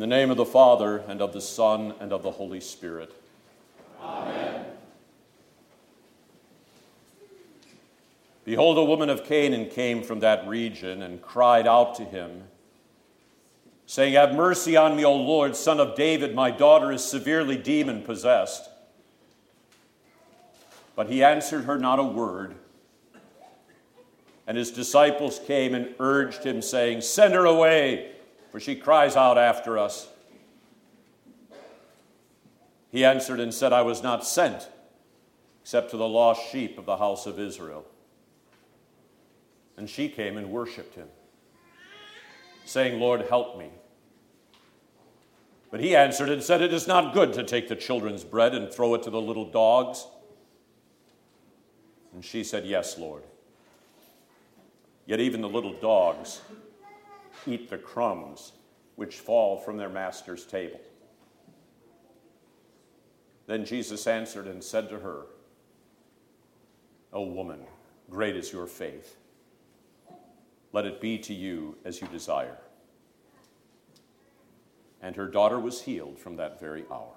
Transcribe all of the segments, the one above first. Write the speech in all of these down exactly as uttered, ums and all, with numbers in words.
the name of the Father, and of the Son, and of the Holy Spirit. Amen. Behold, a woman of Canaan came from that region and cried out to him, saying, Have mercy on me, O Lord, Son of David, my daughter is severely demon-possessed. But he answered her not a word. And his disciples came and urged him, saying, Send her away, for she cries out after us. He answered and said, I was not sent, except to the lost sheep of the house of Israel. And she came and worshipped him, saying, Lord, help me. But he answered and said, It is not good to take the children's bread and throw it to the little dogs. And she said, Yes, Lord. Yet even the little dogs eat the crumbs which fall from their master's table. Then Jesus answered and said to her, O woman, great is your faith. Let it be to you as you desire. And her daughter was healed from that very hour.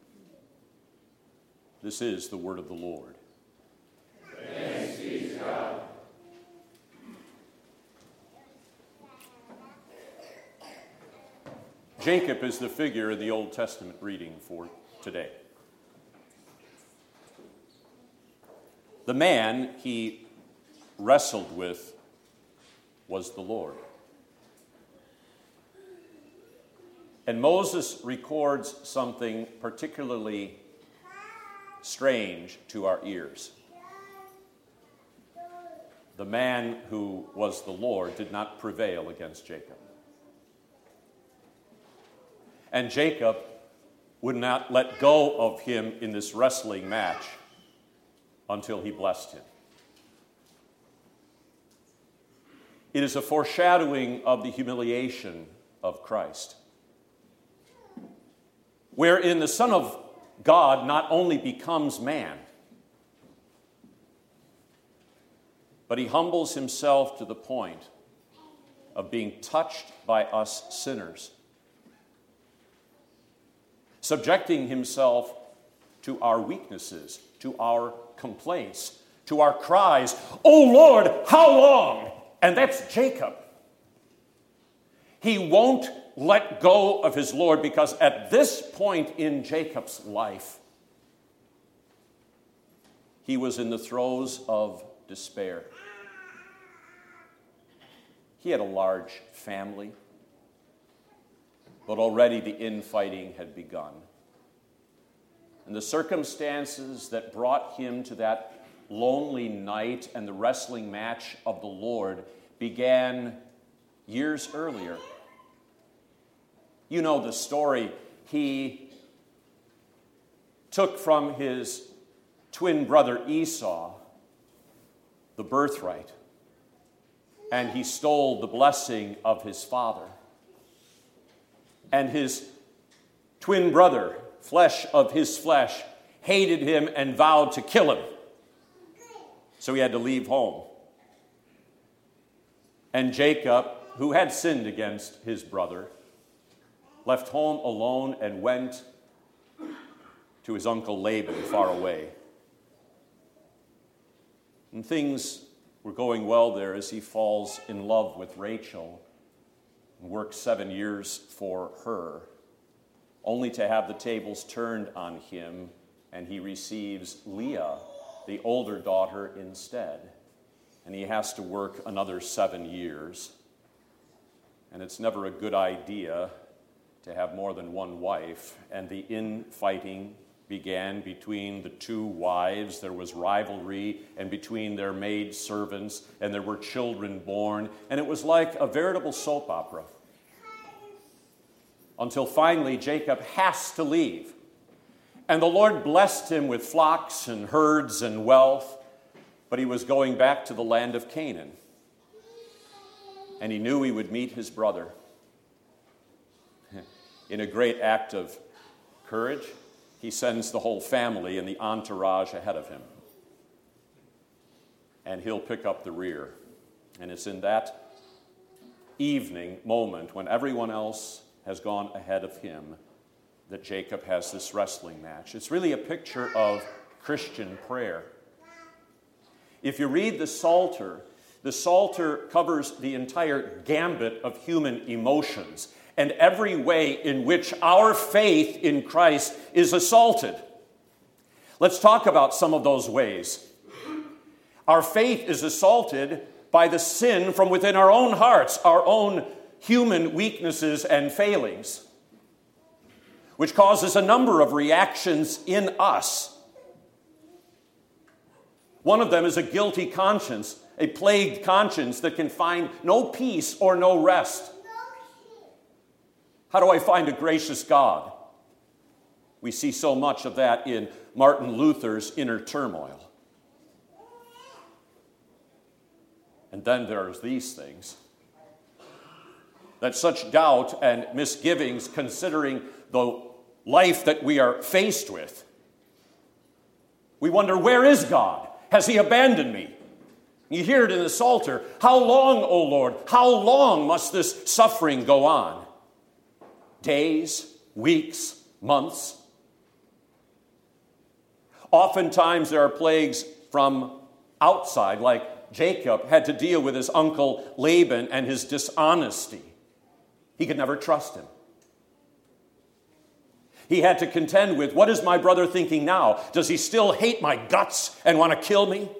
This is the word of the Lord. Thanks be to God. Jacob is the figure in the Old Testament reading for today. The man he wrestled with was the Lord. And Moses records something particularly strange to our ears. The man who was the Lord did not prevail against Jacob. And Jacob would not let go of him in this wrestling match until he blessed him. It is a foreshadowing of the humiliation of Christ, wherein the Son of God not only becomes man, but he humbles himself to the point of being touched by us sinners, subjecting himself to our weaknesses, to our complaints, to our cries, "Oh Lord, how long?" And that's Jacob. He won't let go of his Lord because at this point in Jacob's life, he was in the throes of despair. He had a large family, but already the infighting had begun. And the circumstances that brought him to that lonely night and the wrestling match of the Lord began years earlier. You know the story. He took from his twin brother Esau the birthright, and he stole the blessing of his father. And his twin brother, flesh of his flesh, hated him and vowed to kill him. So he had to leave home. And Jacob, who had sinned against his brother, left home alone and went to his uncle Laban far away. And things were going well there as he falls in love with Rachel and works seven years for her, only to have the tables turned on him, and he receives Leah, the older daughter, instead. And he has to work another seven years. And it's never a good idea to have more than one wife. And the infighting began between the two wives. There was rivalry, and between their maid servants, and there were children born. And it was like a veritable soap opera. Until finally Jacob has to leave. And the Lord blessed him with flocks and herds and wealth, but he was going back to the land of Canaan. And he knew he would meet his brother. In a great act of courage, he sends the whole family and the entourage ahead of him. And he'll pick up the rear. And it's in that evening moment when everyone else has gone ahead of him, that Jacob has this wrestling match. It's really a picture of Christian prayer. If you read the Psalter, the Psalter covers the entire gambit of human emotions and every way in which our faith in Christ is assaulted. Let's talk about some of those ways. Our faith is assaulted by the sin from within our own hearts, our own human weaknesses and failings, which causes a number of reactions in us. One of them is a guilty conscience, a plagued conscience that can find no peace or no rest. How do I find a gracious God? We see so much of that in Martin Luther's inner turmoil. And then there's these things. That such doubt and misgivings, considering the life that we are faced with, we wonder, where is God? Has he abandoned me? You hear it in the Psalter. How long, O Lord? How long must this suffering go on? Days, weeks, months. Oftentimes there are plagues from outside, like Jacob had to deal with his uncle Laban and his dishonesty. He could never trust him. He had to contend with, what is my brother thinking now? Does he still hate my guts and want to kill me?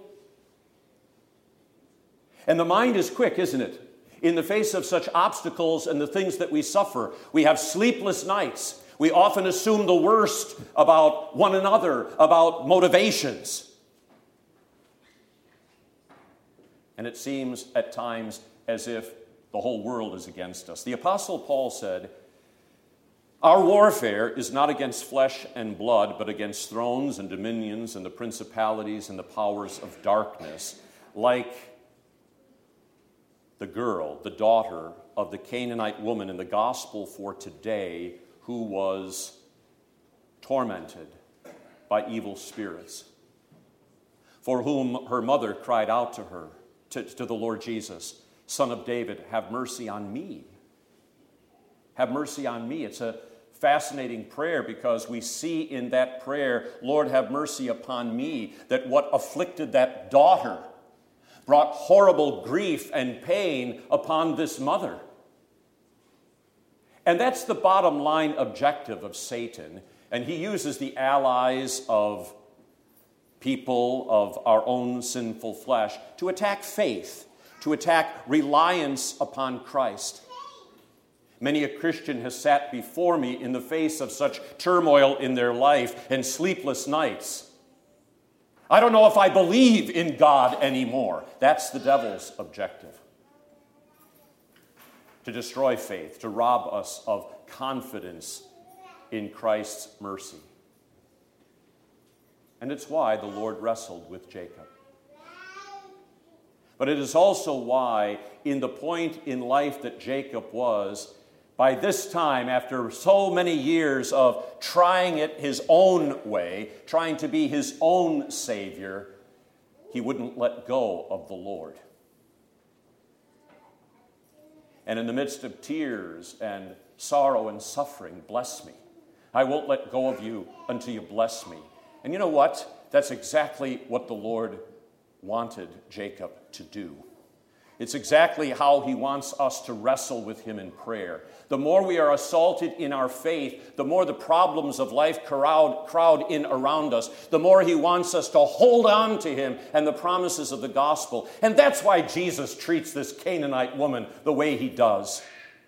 And the mind is quick, isn't it? In the face of such obstacles and the things that we suffer, we have sleepless nights. We often assume the worst about one another, about motivations. And it seems at times as if the whole world is against us. The Apostle Paul said, our warfare is not against flesh and blood, but against thrones and dominions and the principalities and the powers of darkness, like the girl, the daughter of the Canaanite woman in the gospel for today, who was tormented by evil spirits, for whom her mother cried out to her, to, to the Lord Jesus, Son of David, have mercy on me. Have mercy on me. It's a fascinating prayer because we see in that prayer, Lord, have mercy upon me, that what afflicted that daughter brought horrible grief and pain upon this mother. And that's the bottom line objective of Satan. And he uses the allies of people of our own sinful flesh to attack faith, to attack reliance upon Christ. Many a Christian has sat before me in the face of such turmoil in their life and sleepless nights. I don't know if I believe in God anymore. That's the devil's objective. To destroy faith, to rob us of confidence in Christ's mercy. And it's why the Lord wrestled with Jacob. But it is also why, in the point in life that Jacob was, by this time, after so many years of trying it his own way, trying to be his own Savior, he wouldn't let go of the Lord. And in the midst of tears and sorrow and suffering, bless me. I won't let go of you until you bless me. And you know what? That's exactly what the Lord wanted Jacob to do. It's exactly how he wants us to wrestle with him in prayer. The more we are assaulted in our faith, the more the problems of life crowd, crowd in around us, the more he wants us to hold on to him and the promises of the gospel. And that's why Jesus treats this Canaanite woman the way he does.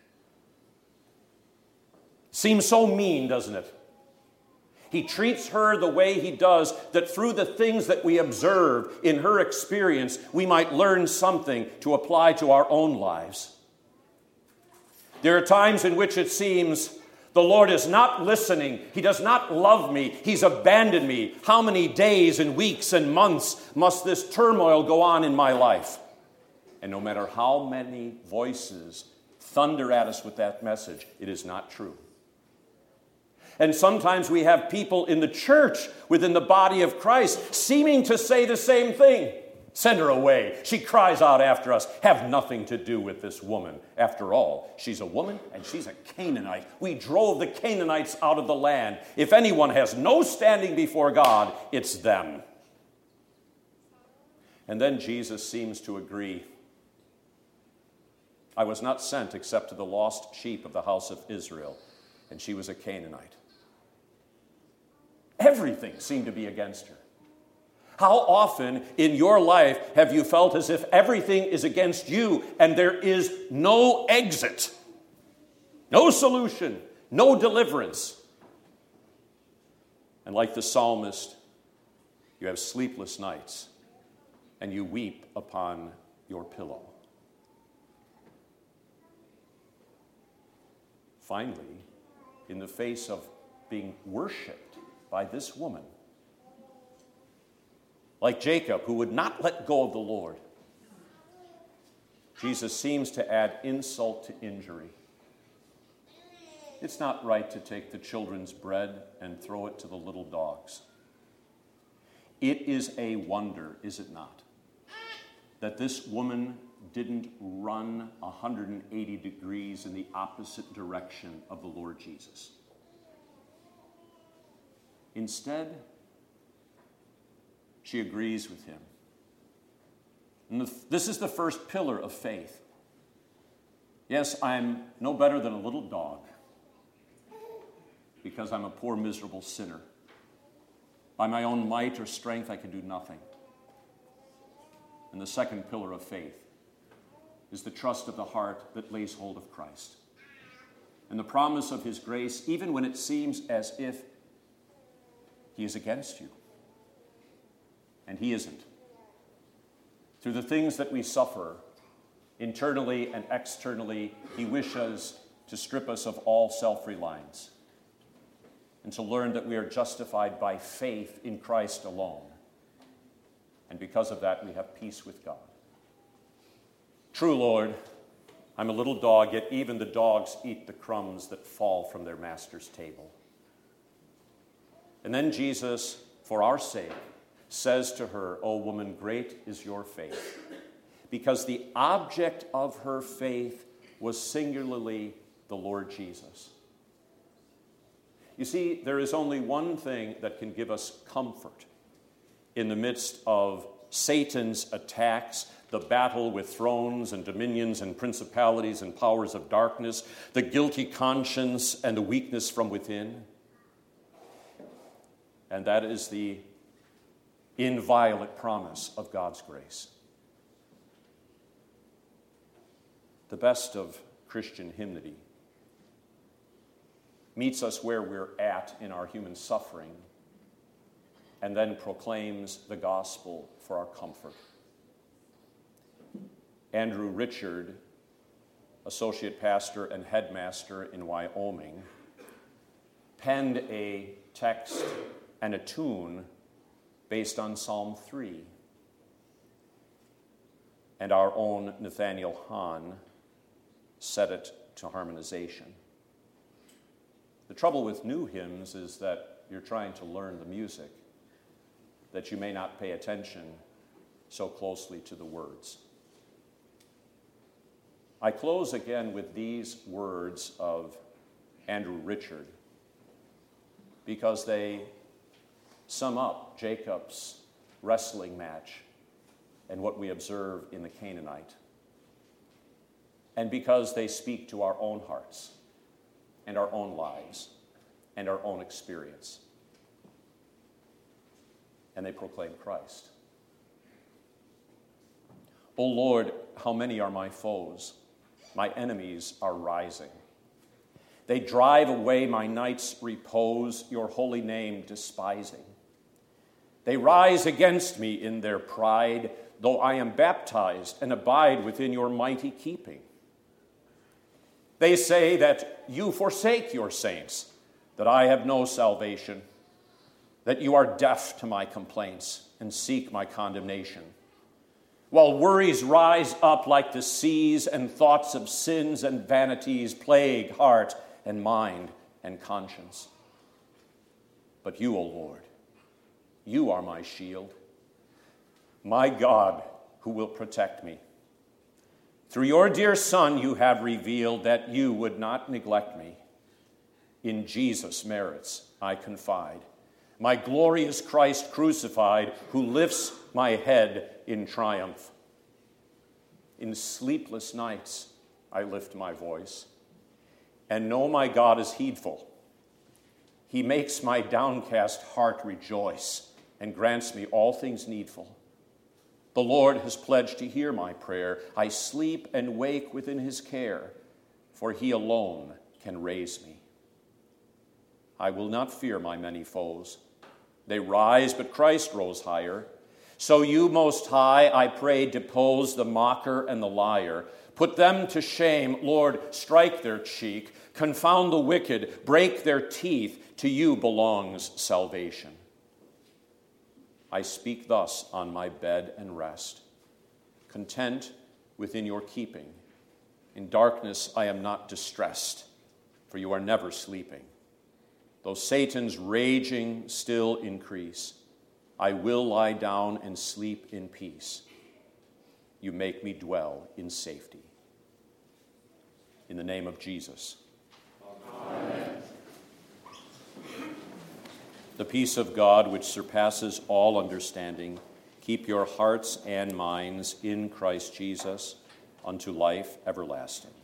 Seems so mean, doesn't it? He treats her the way he does, that through the things that we observe in her experience, we might learn something to apply to our own lives. There are times in which it seems the Lord is not listening. He does not love me. He's abandoned me. How many days and weeks and months must this turmoil go on in my life? And no matter how many voices thunder at us with that message, it is not true. And sometimes we have people in the church, within the body of Christ, seeming to say the same thing. Send her away. She cries out after us. Have nothing to do with this woman. After all, she's a woman and she's a Canaanite. We drove the Canaanites out of the land. If anyone has no standing before God, it's them. And then Jesus seems to agree. I was not sent except to the lost sheep of the house of Israel, and she was a Canaanite. Everything seemed to be against her. How often in your life have you felt as if everything is against you and there is no exit, no solution, no deliverance? And like the psalmist, you have sleepless nights and you weep upon your pillow. Finally, in the face of being worshipped by this woman, like Jacob, who would not let go of the Lord, Jesus seems to add insult to injury. It's not right to take the children's bread and throw it to the little dogs. It is a wonder, is it not, that this woman didn't run one hundred eighty degrees in the opposite direction of the Lord Jesus. Instead, she agrees with him. And the, this is the first pillar of faith. Yes, I'm no better than a little dog because I'm a poor, miserable sinner. By my own might or strength, I can do nothing. And the second pillar of faith is the trust of the heart that lays hold of Christ. And the promise of his grace, even when it seems as if he is against you. And he isn't. Through the things that we suffer, internally and externally, he wishes to strip us of all self-reliance and to learn that we are justified by faith in Christ alone. And because of that, we have peace with God. True, Lord, I'm a little dog, yet even the dogs eat the crumbs that fall from their master's table. And then Jesus, for our sake, says to her, O woman, great is your faith. Because the object of her faith was singularly the Lord Jesus. You see, there is only one thing that can give us comfort in the midst of Satan's attacks, the battle with thrones and dominions and principalities and powers of darkness, the guilty conscience and the weakness from within. And that is the inviolate promise of God's grace. The best of Christian hymnody meets us where we're at in our human suffering and then proclaims the gospel for our comfort. Andrew Richard, associate pastor and headmaster in Wyoming, penned a text and a tune based on Psalm three. And our own Nathaniel Hahn set it to harmonization. The trouble with new hymns is that you're trying to learn the music, that you may not pay attention so closely to the words. I close again with these words of Andrew Richard because they sum up Jacob's wrestling match and what we observe in the Canaanite, and because they speak to our own hearts and our own lives and our own experience. And they proclaim Christ. O Lord, how many are my foes? My enemies are rising. They drive away my night's repose, your holy name despising. They rise against me in their pride, though I am baptized and abide within your mighty keeping. They say that you forsake your saints, that I have no salvation, that you are deaf to my complaints and seek my condemnation. While worries rise up like the seas and thoughts of sins and vanities plague heart and mind and conscience. But you, O Lord, you are my shield. my God, who will protect me. Through your dear Son, you have revealed that you would not neglect me. In Jesus' merits I confide. My glorious Christ crucified, who lifts my head in triumph. In sleepless nights I lift my voice, and know my God is heedful. He makes my downcast heart rejoice, and grants me all things needful. The Lord has pledged to hear my prayer. I sleep and wake within his care, for he alone can raise me. I will not fear my many foes. They rise, but Christ rose higher. So you, Most High, I pray, depose the mocker and the liar. Put them to shame, Lord, strike their cheek. Confound the wicked, break their teeth. To you belongs salvation. I speak thus on my bed and rest, content within your keeping. In darkness I am not distressed, for you are never sleeping. Though Satan's raging still increase, I will lie down and sleep in peace. You make me dwell in safety. In the name of Jesus. Amen. The peace of God, which surpasses all understanding, keep your hearts and minds in Christ Jesus unto life everlasting.